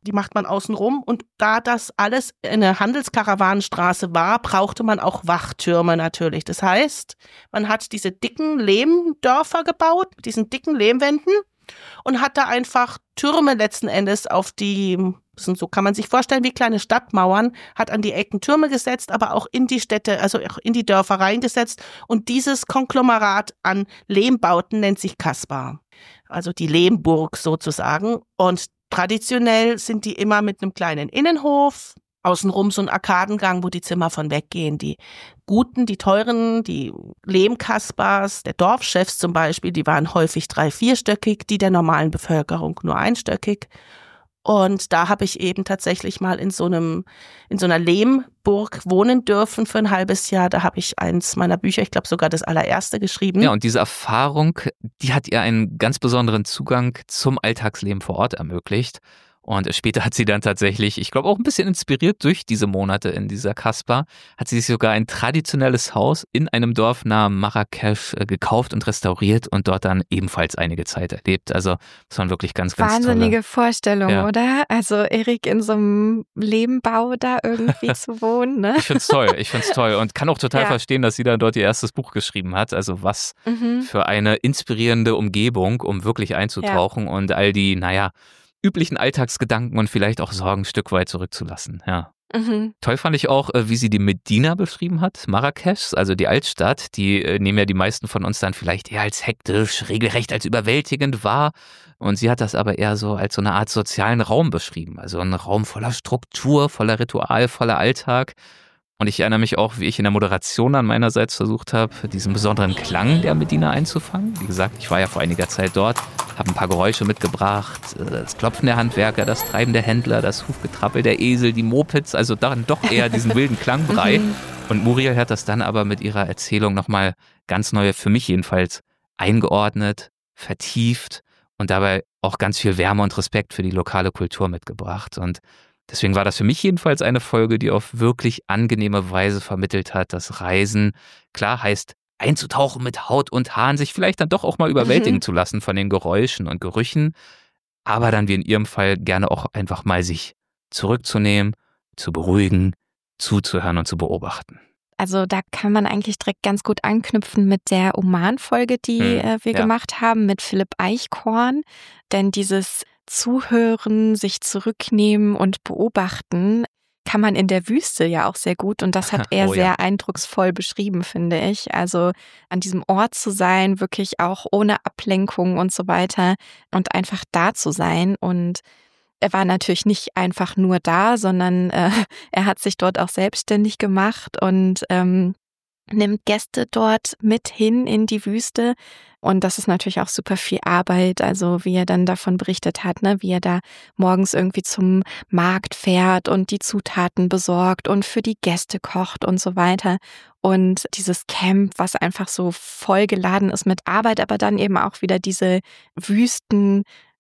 Die macht man außen rum. Und da das alles eine Handelskarawanenstraße war, brauchte man auch Wachtürme natürlich. Das heißt, man hat diese dicken Lehmdörfer gebaut, mit diesen dicken Lehmwänden und hat da einfach Türme letzten Endes auf die, so kann man sich vorstellen, wie kleine Stadtmauern, hat an die Ecken Türme gesetzt, aber auch in die Städte, also auch in die Dörfer reingesetzt. Und dieses Konglomerat an Lehmbauten nennt sich Kaspar. Also die Lehmburg sozusagen. Und traditionell sind die immer mit einem kleinen Innenhof, außenrum so ein Arkadengang, wo die Zimmer von weggehen. Die guten, die teuren, die Lehmkaspars, der Dorfchefs zum Beispiel, die waren häufig drei-, vierstöckig, die der normalen Bevölkerung nur einstöckig. Und da habe ich eben tatsächlich mal in so einem, in so einer Lehmburg wohnen dürfen für ein halbes Jahr. Da habe ich eins meiner Bücher, ich glaube sogar das allererste, geschrieben. Ja, und diese Erfahrung, die hat ihr einen ganz besonderen Zugang zum Alltagsleben vor Ort ermöglicht. Und später hat sie dann tatsächlich, ich glaube auch ein bisschen inspiriert durch diese Monate in dieser Kaspar, hat sie sich sogar ein traditionelles Haus in einem Dorf nahe Marrakesch gekauft und restauriert und dort dann ebenfalls einige Zeit erlebt. Also das waren wirklich ganz, ganz wahnsinnige tolle Vorstellung, ja. oder? Also Erik in so einem Lehmbau da irgendwie zu wohnen, ne? Ich find's toll, ich find's toll und kann auch total ja. verstehen, dass sie dann dort ihr erstes Buch geschrieben hat. Also was mhm. für eine inspirierende Umgebung, um wirklich einzutauchen ja. und all die, naja, üblichen Alltagsgedanken und vielleicht auch Sorgen ein Stück weit zurückzulassen, ja. Mhm. Toll fand ich auch, wie sie die Medina beschrieben hat, Marrakeschs, also die Altstadt, die nehmen ja die meisten von uns dann vielleicht eher als hektisch, regelrecht als überwältigend wahr und sie hat das aber eher so als so eine Art sozialen Raum beschrieben, also ein Raum voller Struktur, voller Ritual, voller Alltag. Und ich erinnere mich auch, wie ich in der Moderation dann meinerseits versucht habe, diesen besonderen Klang der Medina einzufangen. Wie gesagt, ich war ja vor einiger Zeit dort, habe ein paar Geräusche mitgebracht, das Klopfen der Handwerker, das Treiben der Händler, das Hufgetrappel der Esel, die Mopeds, also dann doch eher diesen wilden Klangbrei. Und Muriel hat das dann aber mit ihrer Erzählung nochmal ganz neu, für mich jedenfalls, eingeordnet, vertieft und dabei auch ganz viel Wärme und Respekt für die lokale Kultur mitgebracht. Und deswegen war das für mich jedenfalls eine Folge, die auf wirklich angenehme Weise vermittelt hat, dass Reisen, klar heißt, einzutauchen mit Haut und Haaren, sich vielleicht dann doch auch mal überwältigen mhm. zu lassen von den Geräuschen und Gerüchen, aber dann wie in ihrem Fall gerne auch einfach mal sich zurückzunehmen, zu beruhigen, zuzuhören und zu beobachten. Also da kann man eigentlich direkt ganz gut anknüpfen mit der Oman-Folge, die hm, äh, wir ja. gemacht haben mit Philipp Eichkorn, denn dieses Zuhören, sich zurücknehmen und beobachten, kann man in der Wüste ja auch sehr gut und das hat er oh, sehr ja. eindrucksvoll beschrieben, finde ich. Also an diesem Ort zu sein, wirklich auch ohne Ablenkung und so weiter und einfach da zu sein. Und er war natürlich nicht einfach nur da, sondern äh, er hat sich dort auch selbstständig gemacht und ähm, nimmt Gäste dort mit hin in die Wüste. Und das ist natürlich auch super viel Arbeit, also wie er dann davon berichtet hat, ne, wie er da morgens irgendwie zum Markt fährt und die Zutaten besorgt und für die Gäste kocht und so weiter. Und dieses Camp, was einfach so vollgeladen ist mit Arbeit, aber dann eben auch wieder diese Wüsten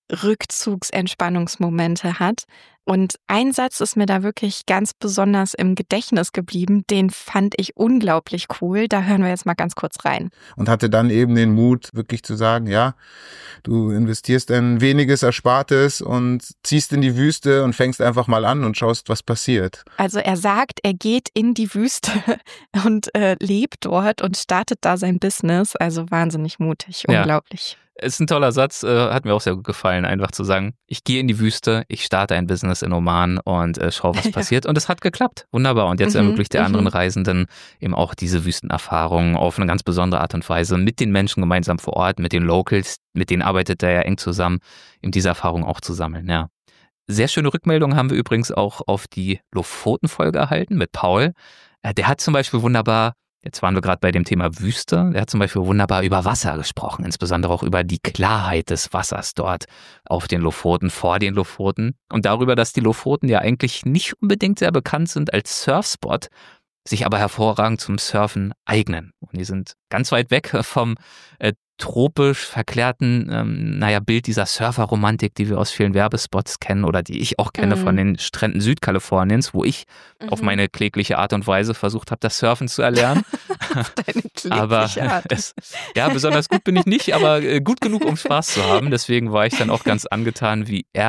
Rückzugs-Entspannungsmomente hat. Und ein Satz ist mir da wirklich ganz besonders im Gedächtnis geblieben. Den fand ich unglaublich cool. Da hören wir jetzt mal ganz kurz rein. Und hatte dann eben den Mut, wirklich zu sagen, ja, du investierst ein weniges Erspartes und ziehst in die Wüste und fängst einfach mal an und schaust, was passiert. Also er sagt, er geht in die Wüste und äh, lebt dort und startet da sein Business. Also wahnsinnig mutig, unglaublich. Ja. Ist ein toller Satz, äh, hat mir auch sehr gut gefallen, einfach zu sagen, ich gehe in die Wüste, ich starte ein Business in Oman und äh, schaue, was passiert. Und es hat geklappt, wunderbar. Und jetzt mhm, ermöglicht der anderen Reisenden eben auch diese Wüstenerfahrung auf eine ganz besondere Art und Weise mit den Menschen gemeinsam vor Ort, mit den Locals, mit denen arbeitet er ja eng zusammen, eben diese Erfahrung auch zu sammeln, ja. Sehr schöne Rückmeldungen haben wir übrigens auch auf die Lofoten-Folge erhalten mit Paul. Äh, der hat zum Beispiel wunderbar Jetzt waren wir gerade bei dem Thema Wüste. Er hat zum Beispiel wunderbar über Wasser gesprochen, insbesondere auch über die Klarheit des Wassers dort auf den Lofoten, vor den Lofoten und darüber, dass die Lofoten ja eigentlich nicht unbedingt sehr bekannt sind als Surfspot, sich aber hervorragend zum Surfen eignen. Und die sind ganz weit weg vom äh, tropisch verklärten, ähm, naja, Bild dieser Surferromantik, die wir aus vielen Werbespots kennen oder die ich auch kenne mhm. von den Stränden Südkaliforniens, wo ich mhm. auf meine klägliche Art und Weise versucht habe, das Surfen zu erlernen. Deine klägliche aber Art. Es, ja, besonders gut bin ich nicht, aber äh, gut genug, um Spaß zu haben. Deswegen war ich dann auch ganz angetan, wie er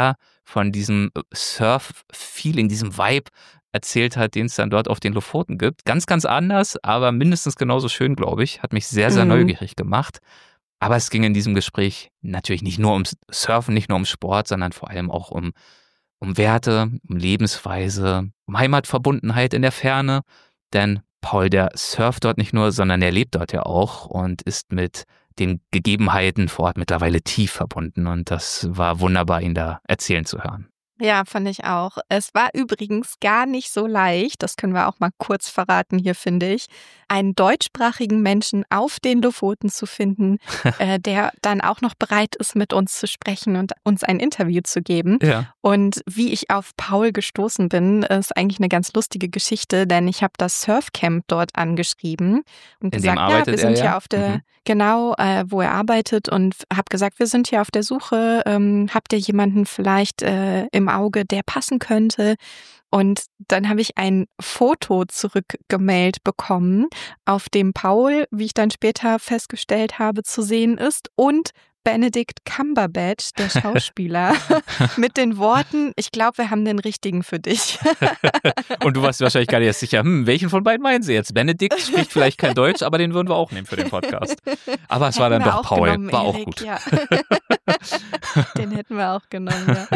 von diesem Surf-Feeling, diesem Vibe erzählt hat, den es dann dort auf den Lofoten gibt. Ganz, ganz anders, aber mindestens genauso schön, glaube ich. Hat mich sehr, sehr mhm. neugierig gemacht. Aber es ging in diesem Gespräch natürlich nicht nur ums Surfen, nicht nur um Sport, sondern vor allem auch um, um Werte, um Lebensweise, um Heimatverbundenheit in der Ferne. Denn Paul, der surft dort nicht nur, sondern er lebt dort ja auch und ist mit den Gegebenheiten vor Ort mittlerweile tief verbunden. Und das war wunderbar, ihn da erzählen zu hören. Ja, fand ich auch. Es war übrigens gar nicht so leicht, das können wir auch mal kurz verraten hier, finde ich, einen deutschsprachigen Menschen auf den Lofoten zu finden, äh, der dann auch noch bereit ist, mit uns zu sprechen und uns ein Interview zu geben. Ja. Und wie ich auf Paul gestoßen bin, ist eigentlich eine ganz lustige Geschichte, denn ich habe das Surfcamp dort angeschrieben und In gesagt, dem arbeitet ja, wir sind er, hier ja? auf der, Mhm. genau, äh, wo er arbeitet und habe gesagt, wir sind hier auf der Suche, ähm, habt ihr jemanden vielleicht äh, im Auge, der passen könnte? Und dann habe ich ein Foto zurückgemailt bekommen, auf dem Paul, wie ich dann später festgestellt habe, zu sehen ist und Benedict Cumberbatch, der Schauspieler, mit den Worten, ich glaube, wir haben den richtigen für dich. Und du warst wahrscheinlich gar nicht erst sicher, hm, welchen von beiden meinen sie jetzt? Benedict spricht vielleicht kein Deutsch, aber den würden wir auch nehmen für den Podcast. Aber es hätten war dann doch auch Paul, genommen, war Erik, auch gut. Ja. Den hätten wir auch genommen, ja.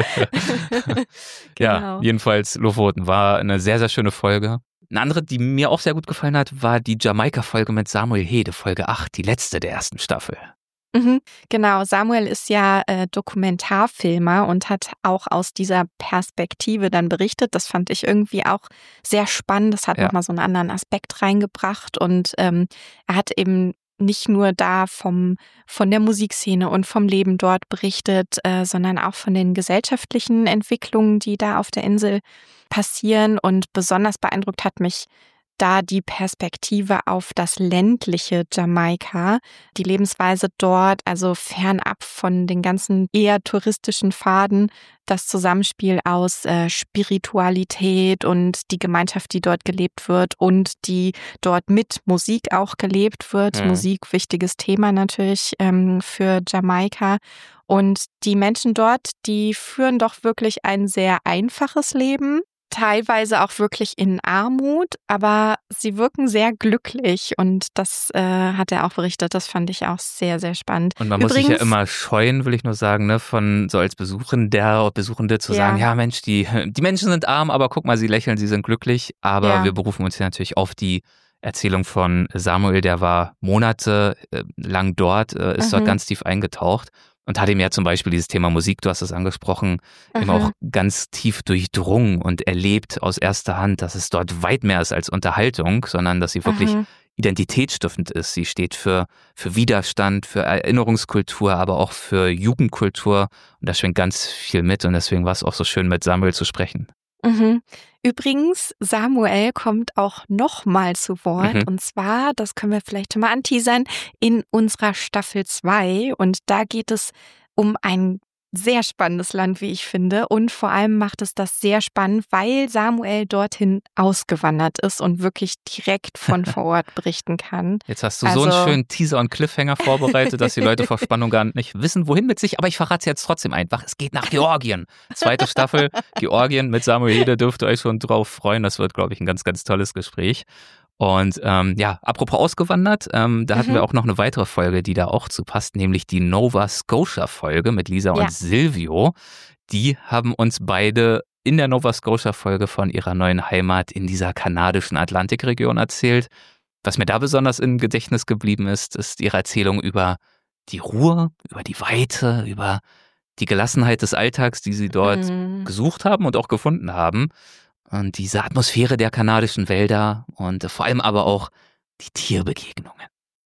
Ja, Genau. jedenfalls Lofoten war eine sehr, sehr schöne Folge. Eine andere, die mir auch sehr gut gefallen hat, war die Jamaika-Folge mit Samuel Hede, Folge acht, die letzte der ersten Staffel. Mhm, genau, Samuel ist ja äh, Dokumentarfilmer und hat auch aus dieser Perspektive dann berichtet. Das fand ich irgendwie auch sehr spannend. Das hat Ja. nochmal so einen anderen Aspekt reingebracht und ähm, er hat eben nicht nur da vom von der Musikszene und vom Leben dort berichtet, äh, sondern auch von den gesellschaftlichen Entwicklungen, die da auf der Insel passieren. Und besonders beeindruckt hat mich da die Perspektive auf das ländliche Jamaika, die Lebensweise dort, also fernab von den ganzen eher touristischen Pfaden, das Zusammenspiel aus äh, Spiritualität und die Gemeinschaft, die dort gelebt wird und die dort mit Musik auch gelebt wird. Mhm. Musik, wichtiges Thema natürlich ähm, für Jamaika. Und die Menschen dort, die führen doch wirklich ein sehr einfaches Leben. Teilweise auch wirklich in Armut, aber sie wirken sehr glücklich und das äh, hat er auch berichtet. Das fand ich auch sehr, sehr spannend. Und man muss sich ja immer scheuen, will ich nur sagen, ne, von so als Besuchender, Besuchende zu Ja. sagen, ja Mensch, die, die Menschen sind arm, aber guck mal, sie lächeln, sie sind glücklich. Aber Ja. wir berufen uns ja natürlich auf die Erzählung von Samuel, der war Monate äh, lang dort, äh, ist Mhm. dort ganz tief eingetaucht. Und hat ihm ja zum Beispiel dieses Thema Musik, du hast es angesprochen, Mhm. eben auch ganz tief durchdrungen und erlebt aus erster Hand, dass es dort weit mehr ist als Unterhaltung, sondern dass sie wirklich Mhm. identitätsstiftend ist. Sie steht für, für Widerstand, für Erinnerungskultur, aber auch für Jugendkultur. Und da schwingt ganz viel mit. Und deswegen war es auch so schön, mit Samuel zu sprechen. Mhm. Übrigens, Samuel kommt auch nochmal zu Wort Mhm. und zwar, das können wir vielleicht schon mal anteasern, in unserer Staffel zwei und da geht es um ein sehr spannendes Land, wie ich finde und vor allem macht es das sehr spannend, weil Samuel dorthin ausgewandert ist und wirklich direkt von vor Ort berichten kann. Jetzt hast du so Also- einen schönen Teaser und Cliffhanger vorbereitet, dass die Leute vor Spannung gar nicht wissen, wohin mit sich. Aber ich verrate es jetzt trotzdem einfach. Es geht nach Georgien. Zweite Staffel, Georgien mit Samuel Hede, dürft ihr euch schon drauf freuen. Das wird, glaube ich, ein ganz, ganz tolles Gespräch. Und ähm, ja, apropos ausgewandert, ähm, da hatten Mhm. wir auch noch eine weitere Folge, die da auch zu passt, nämlich die Nova Scotia-Folge mit Lisa Ja. und Silvio. Die haben uns beide in der Nova Scotia-Folge von ihrer neuen Heimat in dieser kanadischen Atlantikregion erzählt. Was mir da besonders im Gedächtnis geblieben ist, ist ihre Erzählung über die Ruhe, über die Weite, über die Gelassenheit des Alltags, die sie dort Mhm. gesucht haben und auch gefunden haben. Und diese Atmosphäre der kanadischen Wälder und vor allem aber auch die Tierbegegnungen.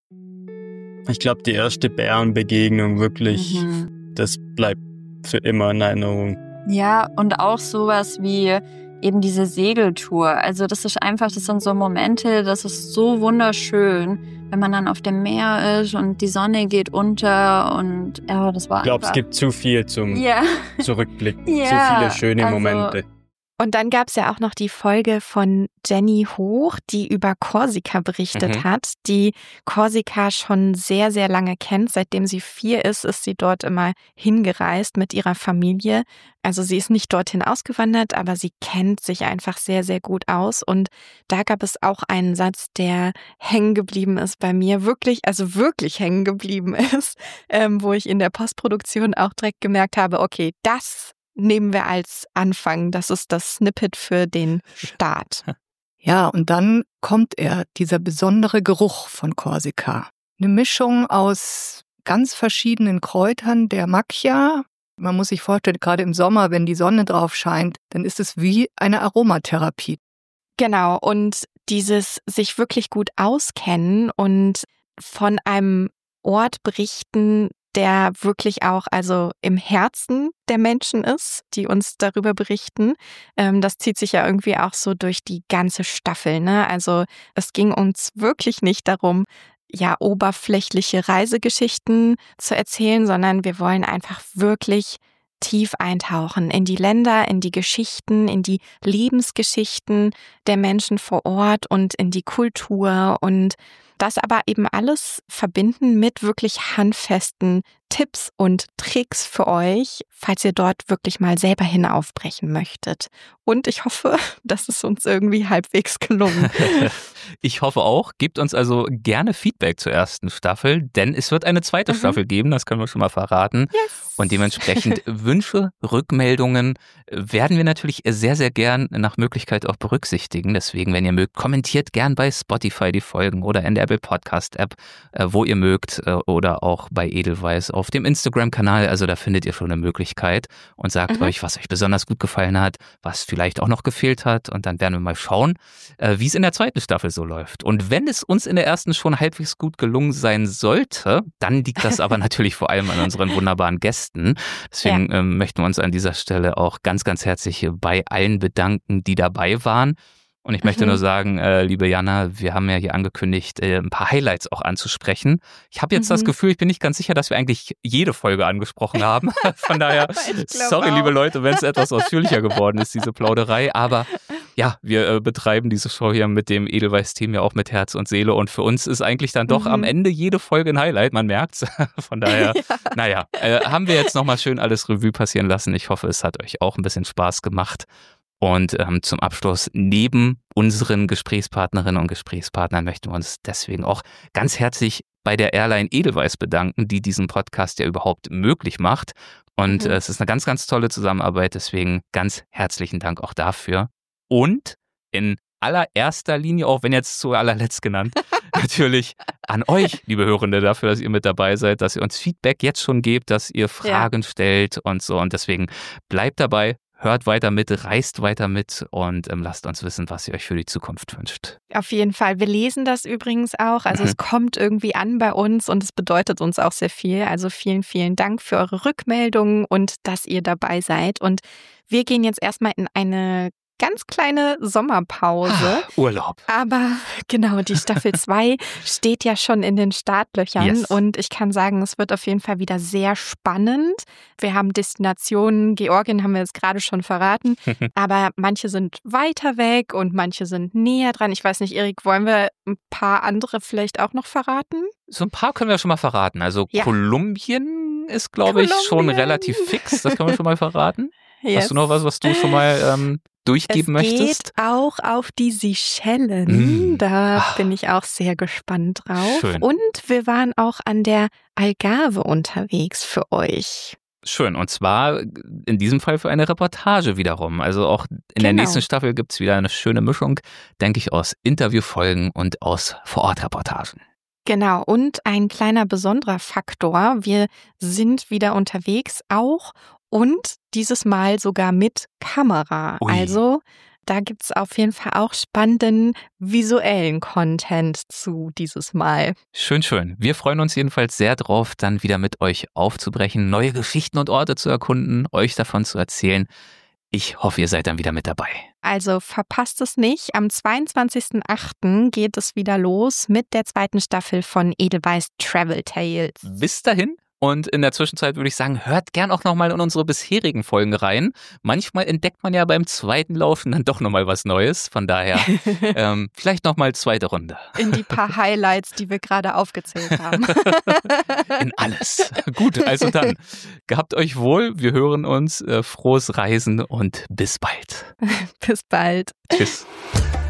Ich glaube, die erste Bärenbegegnung wirklich, Mhm. das bleibt für immer in Erinnerung. Ja, und auch sowas wie eben diese Segeltour. Also das ist einfach, das sind so Momente, das ist so wunderschön, wenn man dann auf dem Meer ist und die Sonne geht unter und ja, das war Ich glaube, es einfach... gibt zu viel zum Ja, Zurückblicken, Ja, zu viele schöne also- Momente. Und dann gab es ja auch noch die Folge von Jenny Hoch, die über Korsika berichtet Mhm. hat, die Korsika schon sehr, sehr lange kennt. Seitdem sie vier ist, ist sie dort immer hingereist mit ihrer Familie. Also sie ist nicht dorthin ausgewandert, aber sie kennt sich einfach sehr, sehr gut aus. Und da gab es auch einen Satz, der hängen geblieben ist bei mir, wirklich, also wirklich hängen geblieben ist, ähm, wo ich in der Postproduktion auch direkt gemerkt habe, okay, das nehmen wir als Anfang. Das ist das Snippet für den Start. Ja, und dann kommt er, dieser besondere Geruch von Korsika. Eine Mischung aus ganz verschiedenen Kräutern der Macchia. Man muss sich vorstellen, gerade im Sommer, wenn die Sonne drauf scheint, dann ist es wie eine Aromatherapie. Genau, und dieses sich wirklich gut auskennen und von einem Ort berichten, der wirklich auch also im Herzen der Menschen ist, die uns darüber berichten. Ähm, das zieht sich ja irgendwie auch so durch die ganze Staffel, ne? Also es ging uns wirklich nicht darum, ja, oberflächliche Reisegeschichten zu erzählen, sondern wir wollen einfach wirklich tief eintauchen in die Länder, in die Geschichten, in die Lebensgeschichten der Menschen vor Ort und in die Kultur und das aber eben alles verbinden mit wirklich handfesten Tipps und Tricks für euch, falls ihr dort wirklich mal selber hinaufbrechen möchtet. Und ich hoffe, das ist uns irgendwie halbwegs gelungen. Ich hoffe auch. Gebt uns also gerne Feedback zur ersten Staffel, denn es wird eine zweite Mhm. Staffel geben, das können wir schon mal verraten. Yes. Und dementsprechend Wünsche, Rückmeldungen werden wir natürlich sehr, sehr gern nach Möglichkeit auch berücksichtigen. Deswegen, wenn ihr mögt, kommentiert gern bei Spotify die Folgen oder in der Apple Podcast App, wo ihr mögt, oder auch bei Edelweiss auf dem Instagram-Kanal. Also da findet ihr schon eine Möglichkeit und sagt Mhm. euch, was euch besonders gut gefallen hat, was vielleicht auch noch gefehlt hat. Und dann werden wir mal schauen, wie es in der zweiten Staffel so läuft. Und wenn es uns in der ersten schon halbwegs gut gelungen sein sollte, dann liegt das aber natürlich vor allem an unseren wunderbaren Gästen. Deswegen ja. ähm, möchten wir uns an dieser Stelle auch ganz, ganz herzlich bei allen bedanken, die dabei waren. Und ich möchte Mhm. nur sagen, äh, liebe Jana, wir haben ja hier angekündigt, äh, ein paar Highlights auch anzusprechen. Ich habe jetzt Mhm. das Gefühl, ich bin nicht ganz sicher, dass wir eigentlich jede Folge angesprochen haben. Von daher, sorry, auch. liebe Leute, wenn es etwas ausführlicher geworden ist, diese Plauderei. Aber ja, wir äh, betreiben diese Show hier mit dem Edelweiss-Team ja auch mit Herz und Seele. Und für uns ist eigentlich dann doch Mhm. am Ende jede Folge ein Highlight, man merkt's. Von daher, Ja. naja, äh, haben wir jetzt nochmal schön alles Revue passieren lassen. Ich hoffe, es hat euch auch ein bisschen Spaß gemacht. Und ähm, zum Abschluss, neben unseren Gesprächspartnerinnen und Gesprächspartnern möchten wir uns deswegen auch ganz herzlich bei der Airline Edelweiss bedanken, die diesen Podcast ja überhaupt möglich macht. Und Mhm. äh, es ist eine ganz, ganz tolle Zusammenarbeit, deswegen ganz herzlichen Dank auch dafür. Und in allererster Linie, auch wenn jetzt zu allerletzt genannt, natürlich an euch, liebe Hörende, dafür, dass ihr mit dabei seid, dass ihr uns Feedback jetzt schon gebt, dass ihr Fragen ja. stellt und so. Und deswegen bleibt dabei. Hört weiter mit, reist weiter mit und ähm, lasst uns wissen, was ihr euch für die Zukunft wünscht. Auf jeden Fall. Wir lesen das übrigens auch. Also Mhm. es kommt irgendwie an bei uns und es bedeutet uns auch sehr viel. Also vielen, vielen Dank für eure Rückmeldungen und dass ihr dabei seid. Und wir gehen jetzt erstmal in eine ganz kleine Sommerpause. Urlaub. Aber genau, die Staffel zwei steht ja schon in den Startlöchern Yes. und ich kann sagen, es wird auf jeden Fall wieder sehr spannend. Wir haben Destinationen, Georgien haben wir jetzt gerade schon verraten, aber manche sind weiter weg und manche sind näher dran. Ich weiß nicht, Erik, wollen wir ein paar andere vielleicht auch noch verraten? So ein paar können wir schon mal verraten. Also Ja. Kolumbien ist, glaube ich, schon Kolumbien. relativ fix. Das können wir schon mal verraten. Yes. Hast du noch was, was du schon mal ähm, durchgeben es möchtest? geht auch auf die Seychellen. Mm. Da Ah. bin ich auch sehr gespannt drauf. Schön. Und wir waren auch an der Algarve unterwegs für euch. Schön. Und zwar in diesem Fall für eine Reportage wiederum. Also auch in der Genau. nächsten Staffel gibt es wieder eine schöne Mischung, denke ich, aus Interviewfolgen und aus Vorortreportagen. Genau, und ein kleiner besonderer Faktor, wir sind wieder unterwegs auch und dieses Mal sogar mit Kamera. Ui. Also da gibt's auf jeden Fall auch spannenden visuellen Content zu dieses Mal. Schön, schön. Wir freuen uns jedenfalls sehr drauf, dann wieder mit euch aufzubrechen, neue Geschichten und Orte zu erkunden, euch davon zu erzählen. Ich hoffe, ihr seid dann wieder mit dabei. Also verpasst es nicht. Am zweiundzwanzigsten achten geht es wieder los mit der zweiten Staffel von Edelweiss Travel Tales. Bis dahin Und in der Zwischenzeit würde ich sagen, hört gern auch nochmal in unsere bisherigen Folgen rein. Manchmal entdeckt man ja beim zweiten Laufen dann doch nochmal was Neues. Von daher ähm, vielleicht nochmal zweite Runde. In die paar Highlights, die wir gerade aufgezählt haben. In alles. Gut, also dann, gehabt euch wohl. Wir hören uns. Äh, frohes Reisen und bis bald. Bis bald. Tschüss.